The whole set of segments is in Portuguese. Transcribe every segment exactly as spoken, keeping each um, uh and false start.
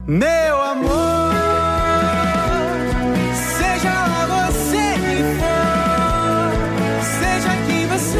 Meu amor, seja lá você que for, seja quem você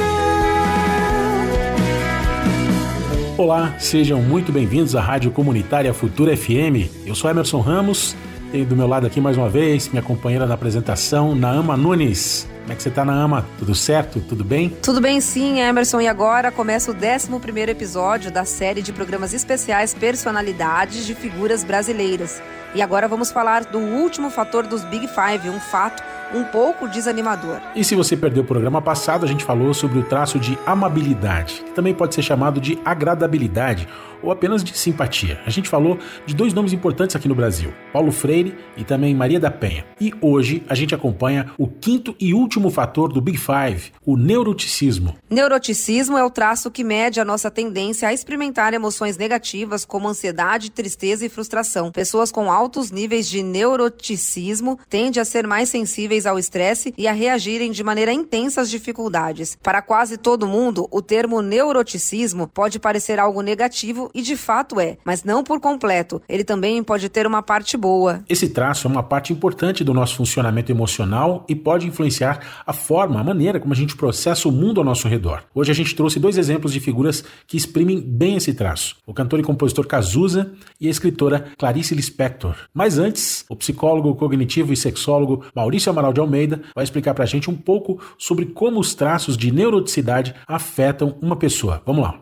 quiser. Olá, sejam muito bem-vindos à Rádio Comunitária Futura F M. Eu sou Emerson Ramos, tenho do meu lado aqui mais uma vez minha companheira na apresentação, Naama Nunes. Como é que você tá, Naama? Tudo certo? Tudo bem? Tudo bem sim, Emerson. E agora começa o décimo primeiro episódio da série de programas especiais Personalidades de Figuras Brasileiras. E agora vamos falar do último fator dos Big Five, um fato um pouco desanimador. E se você perdeu o programa passado, a gente falou sobre o traço de amabilidade, que também pode ser chamado de agradabilidade ou apenas de simpatia. A gente falou de dois nomes importantes aqui no Brasil, Paulo Freire e também Maria da Penha. E hoje a gente acompanha o quinto e último fator do Big Five, o neuroticismo. Neuroticismo é o traço que mede a nossa tendência a experimentar emoções negativas como ansiedade, tristeza e frustração. Pessoas com altos níveis de neuroticismo tendem a ser mais sensíveis ao estresse e a reagirem de maneira intensa às dificuldades. Para quase todo mundo, o termo neuroticismo pode parecer algo negativo e de fato é, mas não por completo. Ele também pode ter uma parte boa. Esse traço é uma parte importante do nosso funcionamento emocional e pode influenciar a forma, a maneira como a gente processa o mundo ao nosso redor. Hoje a gente trouxe dois exemplos de figuras que exprimem bem esse traço. O cantor e compositor Cazuza e a escritora Clarice Lispector. Mas antes, o psicólogo cognitivo e sexólogo Maurício Amaral de Almeida vai explicar pra gente um pouco sobre como os traços de neuroticidade afetam uma pessoa. Vamos lá.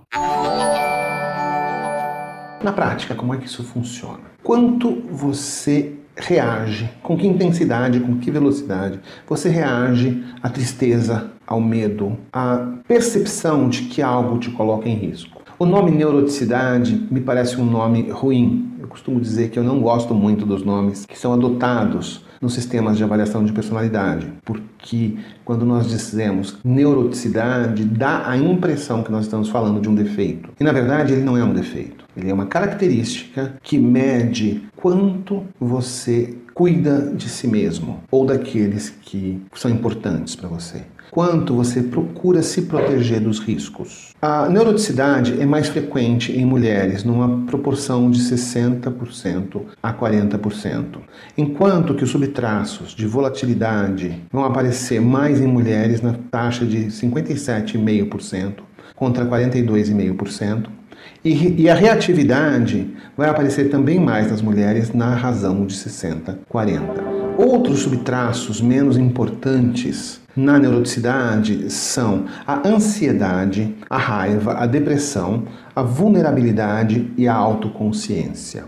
Na prática, como é que isso funciona? Quanto você reage, com que intensidade, com que velocidade você reage à tristeza, ao medo, à percepção de que algo te coloca em risco? O nome neuroticidade me parece um nome ruim. Eu costumo dizer que eu não gosto muito dos nomes que são adotados nos sistemas de avaliação de personalidade, porque quando nós dizemos neuroticidade, dá a impressão que nós estamos falando de um defeito. E na verdade ele não é um defeito, ele é uma característica que mede quanto você cuida de si mesmo ou daqueles que são importantes para você. Quanto você procura se proteger dos riscos. A neuroticidade é mais frequente em mulheres, numa proporção de sessenta por cento a quarenta por cento, enquanto que os subtraços de volatilidade vão aparecer mais em mulheres na taxa de cinquenta e sete vírgula cinco por cento contra quarenta e dois vírgula cinco por cento, e, e a reatividade vai aparecer também mais nas mulheres na razão de sessenta a quarenta. Outros subtraços menos importantes na neuroticidade são a ansiedade, a raiva, a depressão, a vulnerabilidade e a autoconsciência.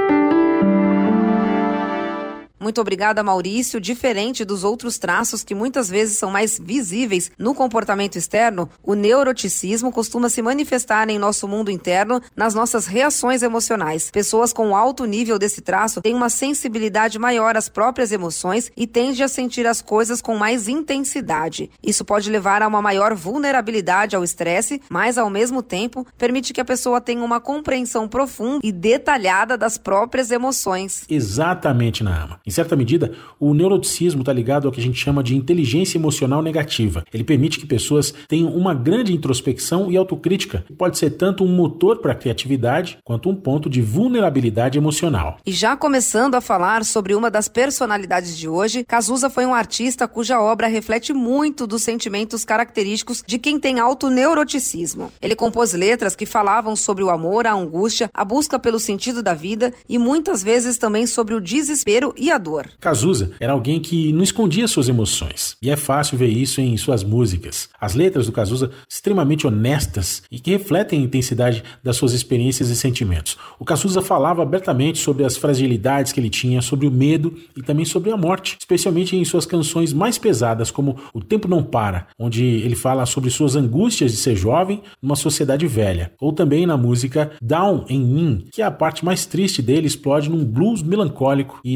Muito obrigada, Maurício. Diferente dos outros traços que muitas vezes são mais visíveis no comportamento externo, o neuroticismo costuma se manifestar em nosso mundo interno nas nossas reações emocionais. Pessoas com alto nível desse traço têm uma sensibilidade maior às próprias emoções e tendem a sentir as coisas com mais intensidade. Isso pode levar a uma maior vulnerabilidade ao estresse, mas ao mesmo tempo permite que a pessoa tenha uma compreensão profunda e detalhada das próprias emoções. Exatamente, Naama. Em certa medida, o neuroticismo está ligado ao que a gente chama de inteligência emocional negativa. Ele permite que pessoas tenham uma grande introspecção e autocrítica, que pode ser tanto um motor para a criatividade, quanto um ponto de vulnerabilidade emocional. E já começando a falar sobre uma das personalidades de hoje, Cazuza foi um artista cuja obra reflete muito dos sentimentos característicos de quem tem alto neuroticismo. Ele compôs letras que falavam sobre o amor, a angústia, a busca pelo sentido da vida e muitas vezes também sobre o desespero e a dor. Cazuza era alguém que não escondia suas emoções, e é fácil ver isso em suas músicas. As letras do Cazuza extremamente honestas e que refletem a intensidade das suas experiências e sentimentos. O Cazuza falava abertamente sobre as fragilidades que ele tinha, sobre o medo e também sobre a morte, especialmente em suas canções mais pesadas, como O Tempo Não Para, onde ele fala sobre suas angústias de ser jovem numa sociedade velha, ou também na música Down em Mim, que é a parte mais triste dele, explode num blues melancólico e também poético.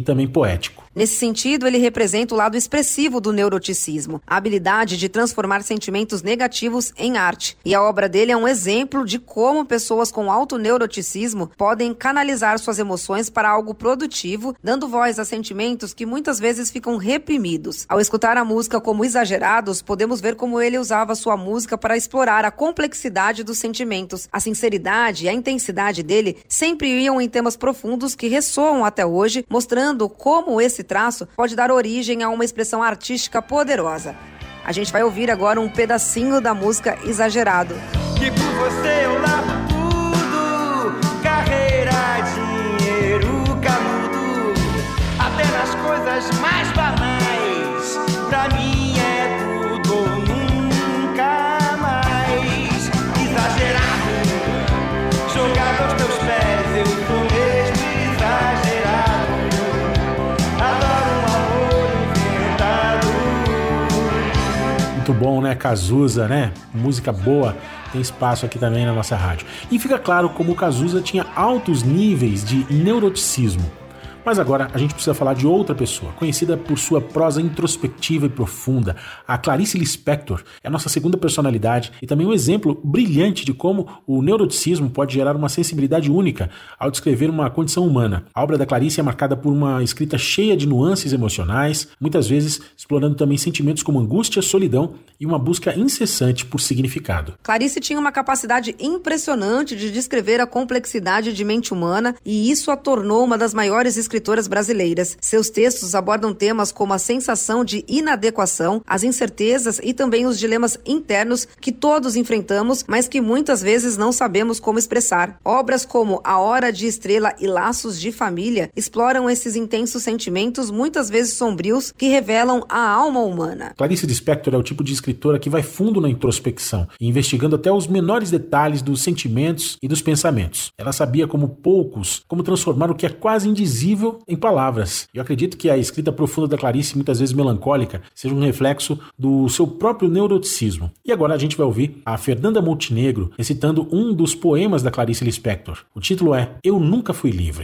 poético. Nesse sentido, ele representa o lado expressivo do neuroticismo, a habilidade de transformar sentimentos negativos em arte. E a obra dele é um exemplo de como pessoas com alto neuroticismo podem canalizar suas emoções para algo produtivo, dando voz a sentimentos que muitas vezes ficam reprimidos. Ao escutar a música como Exagerados, podemos ver como ele usava sua música para explorar a complexidade dos sentimentos. A sinceridade e a intensidade dele sempre iam em temas profundos que ressoam até hoje, mostrando como esse traço pode dar origem a uma expressão artística poderosa. A gente vai ouvir agora um pedacinho da música Exagerado. Que por você eu largo tudo, carreira, dinheiro, canudo, até nas coisas mais banais, pra mim é tudo ou nunca mais. Exagerado, jogado aos teus pés, eu tô mesmo exagerado, adoro um amor inventado. Muito bom, né? Cazuza, né? Música boa. Tem espaço aqui também na nossa rádio. E fica claro como o Cazuza tinha altos níveis de neuroticismo. Mas agora a gente precisa falar de outra pessoa, conhecida por sua prosa introspectiva e profunda. A Clarice Lispector é a nossa segunda personalidade e também um exemplo brilhante de como o neuroticismo pode gerar uma sensibilidade única ao descrever uma condição humana. A obra da Clarice é marcada por uma escrita cheia de nuances emocionais, muitas vezes explorando também sentimentos como angústia, solidão e uma busca incessante por significado. Clarice tinha uma capacidade impressionante de descrever a complexidade de mente humana e isso a tornou uma das maiores escritoras brasileiras. Seus textos abordam temas como a sensação de inadequação, as incertezas e também os dilemas internos que todos enfrentamos, mas que muitas vezes não sabemos como expressar. Obras como A Hora de Estrela e Laços de Família exploram esses intensos sentimentos, muitas vezes sombrios, que revelam a alma humana. Clarice Lispector é o tipo de escritora que vai fundo na introspecção, investigando até os menores detalhes dos sentimentos e dos pensamentos. Ela sabia como poucos, como transformar o que é quase indizível em palavras. Eu acredito que a escrita profunda da Clarice, muitas vezes melancólica, seja um reflexo do seu próprio neuroticismo. E agora a gente vai ouvir a Fernanda Montenegro recitando um dos poemas da Clarice Lispector. O título é Eu Nunca Fui Livre.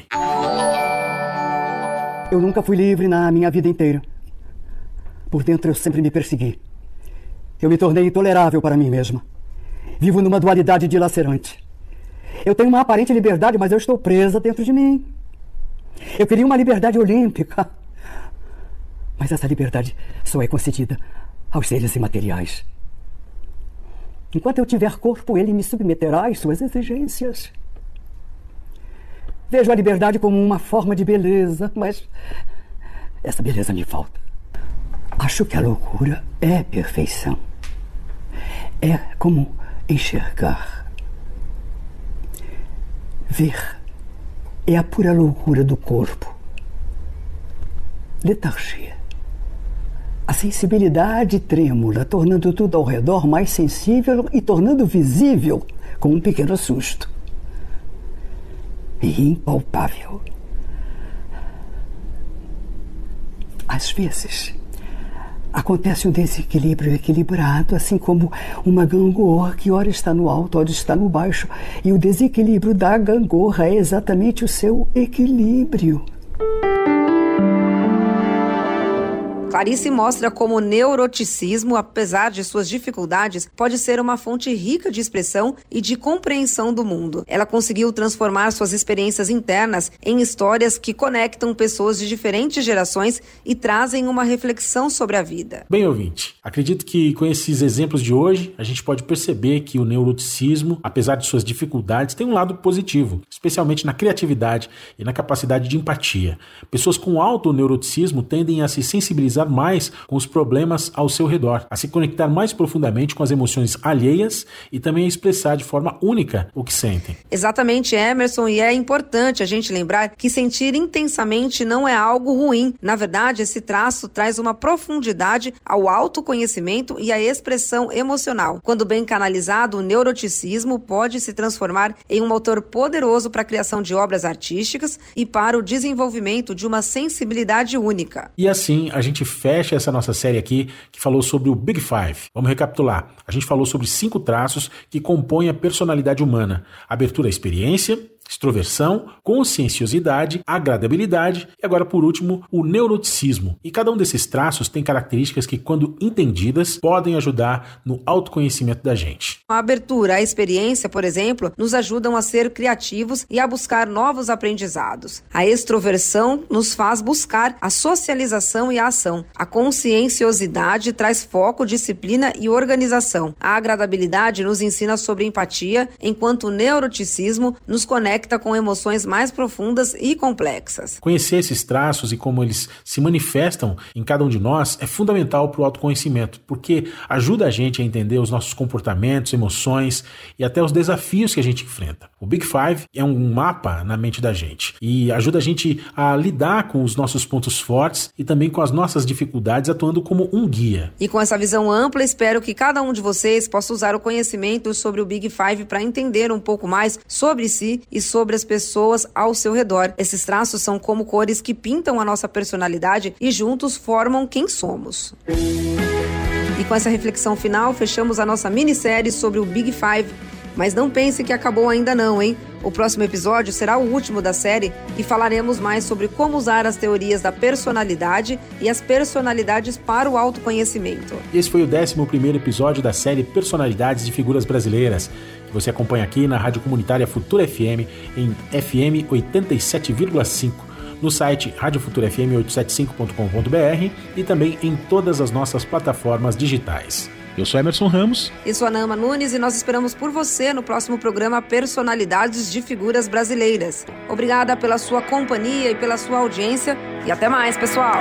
Eu nunca fui livre na minha vida inteira. Por dentro eu sempre me persegui. Eu me tornei intolerável para mim mesma. Vivo numa dualidade dilacerante. Eu tenho uma aparente liberdade, mas eu estou presa dentro de mim. Eu queria uma liberdade olímpica, mas essa liberdade só é concedida aos seres imateriais. Enquanto eu tiver corpo, ele me submeterá às suas exigências. Vejo a liberdade como uma forma de beleza, mas essa beleza me falta. Acho que a loucura é perfeição. É como enxergar. Ver é a pura loucura do corpo. Letargia. A sensibilidade trêmula, tornando tudo ao redor mais sensível e tornando visível com um pequeno susto. E impalpável. Às vezes, acontece um desequilíbrio equilibrado, assim como uma gangorra que ora está no alto, ora está no baixo. E o desequilíbrio da gangorra é exatamente o seu equilíbrio. Clarice mostra como o neuroticismo, apesar de suas dificuldades, pode ser uma fonte rica de expressão e de compreensão do mundo. Ela conseguiu transformar suas experiências internas em histórias que conectam pessoas de diferentes gerações e trazem uma reflexão sobre a vida. Bem, ouvinte, acredito que com esses exemplos de hoje, a gente pode perceber que o neuroticismo, apesar de suas dificuldades, tem um lado positivo, especialmente na criatividade e na capacidade de empatia. Pessoas com alto neuroticismo tendem a se sensibilizar mais com os problemas ao seu redor, a se conectar mais profundamente com as emoções alheias e também a expressar de forma única o que sentem. Exatamente, Emerson, e é importante a gente lembrar que sentir intensamente não é algo ruim. Na verdade, esse traço traz uma profundidade ao autoconhecimento e à expressão emocional. Quando bem canalizado, o neuroticismo pode se transformar em um motor poderoso para a criação de obras artísticas e para o desenvolvimento de uma sensibilidade única. E assim, a gente fecha essa nossa série aqui que falou sobre o Big Five. Vamos recapitular. A gente falou sobre cinco traços que compõem a personalidade humana: abertura à experiência, extroversão, conscienciosidade, agradabilidade e agora, por último, o neuroticismo. E cada um desses traços tem características que, quando entendidas, podem ajudar no autoconhecimento da gente. A abertura à experiência, por exemplo, nos ajudam a ser criativos e a buscar novos aprendizados. A extroversão nos faz buscar a socialização e a ação. A conscienciosidade traz foco, disciplina e organização. A agradabilidade nos ensina sobre empatia, enquanto o neuroticismo nos conecta com emoções mais profundas e complexas. Conhecer esses traços e como eles se manifestam em cada um de nós é fundamental para o autoconhecimento, porque ajuda a gente a entender os nossos comportamentos, emoções e até os desafios que a gente enfrenta. O Big Five é um mapa na mente da gente e ajuda a gente a lidar com os nossos pontos fortes e também com as nossas dificuldades, atuando como um guia. E com essa visão ampla, espero que cada um de vocês possa usar o conhecimento sobre o Big Five para entender um pouco mais sobre si e sobre as pessoas ao seu redor. Esses traços são como cores que pintam a nossa personalidade e juntos formam quem somos. E com essa reflexão final, fechamos a nossa minissérie sobre o Big Five. Mas não pense que acabou ainda não, hein? O próximo episódio será o último da série e falaremos mais sobre como usar as teorias da personalidade e as personalidades para o autoconhecimento. Esse foi o décimo primeiro episódio da série Personalidades de Figuras Brasileiras, que você acompanha aqui na Rádio Comunitária Futura F M em F M oitenta e sete vírgula cinco, no site rádio futura f m oitocentos e setenta e cinco ponto com ponto b r e também em todas as nossas plataformas digitais. Eu sou Emerson Ramos. Eu sou a Naama Nunes e nós esperamos por você no próximo programa Personalidades de Figuras Brasileiras. Obrigada pela sua companhia e pela sua audiência e até mais, pessoal!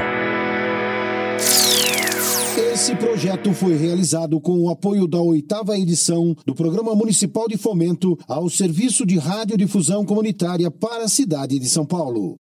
Esse projeto foi realizado com o apoio da oitava edição do Programa Municipal de Fomento ao Serviço de Radiodifusão Comunitária para a cidade de São Paulo.